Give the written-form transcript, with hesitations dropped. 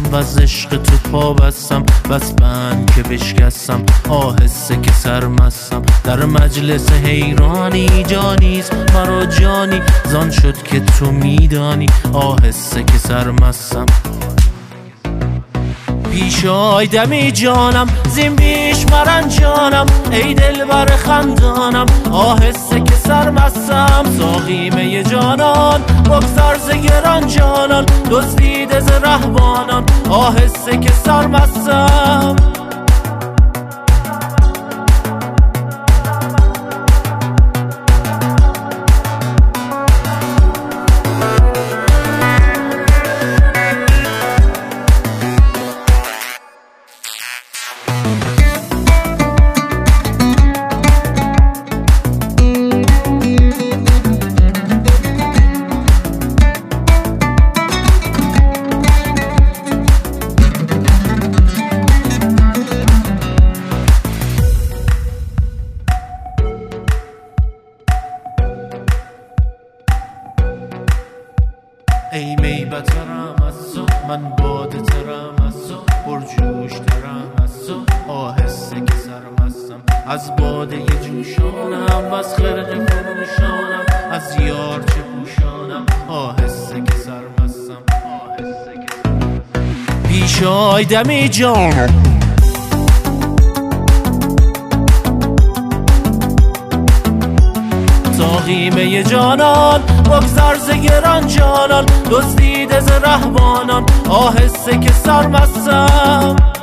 و از عشق تو پا بستم، بس بند که بشکستم، آهسته که سرمستم. در مجلس حیرانی جانیست مرا جانی، زان شد که تو میدانی آهسته که سرمستم. پیش آی دمی جانم زین بیش مرنجانم، ای دلبر خندانم آهسته که سرمستم. ساقی می جانان بگذر ز گران جانان، دزدیده ز رهبانان آهسته که سرمستم. ای می بترم از تو، من باده ترم از تو، پرجوش ترم از تو آهسته که سرمستم. از باده جوشانم و از خرج فروشانم، از یار چه پوشانم آهسته که سرمستم. پیش آی دمی جانم ساقی می جانان بگذر ز گران جانان، دزدیده ز رهبانان آهسته که سرمستم.